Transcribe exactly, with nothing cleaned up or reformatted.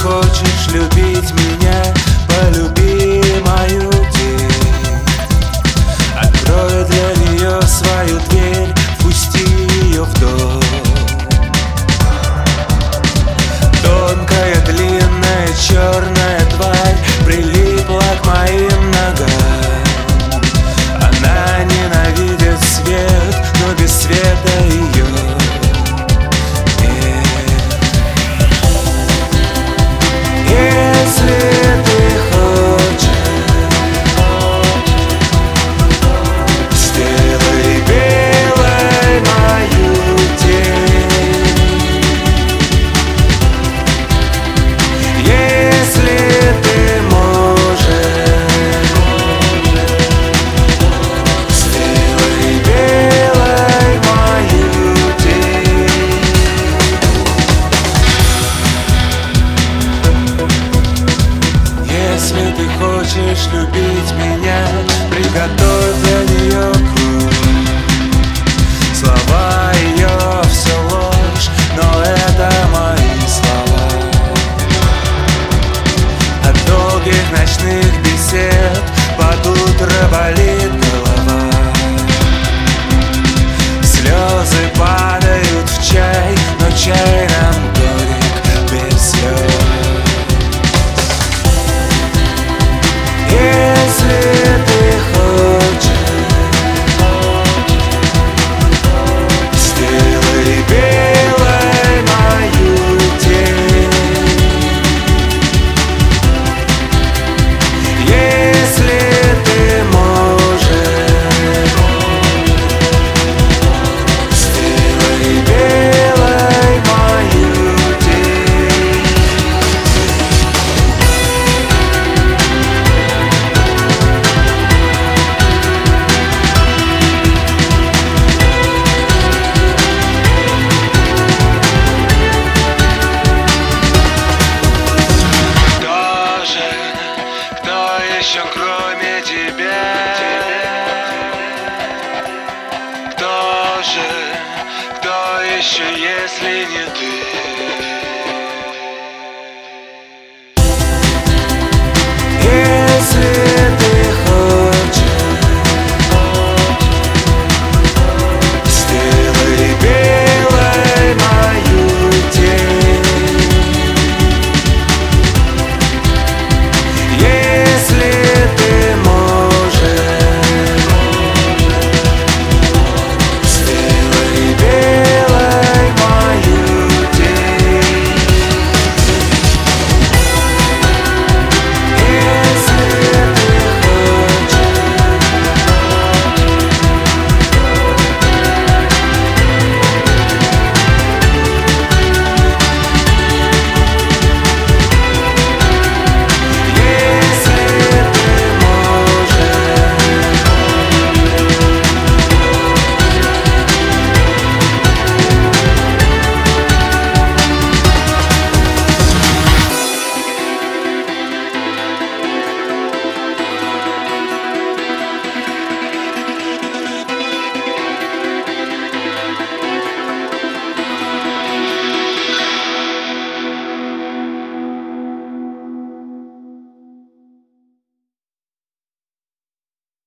хочешь любить меня, полюби мою тень. Открой для нее свою дверь, впусти ее в дом. Тонкая, длинная, черная тварь прилипла к моим ногам. Она ненавидит свет, но без света ее нет. Если ты хочешь, сделай белой мою тень. Если ты можешь, сделай белой мою тень. Если ты хочешь любить меня, приготовь для нее кровь.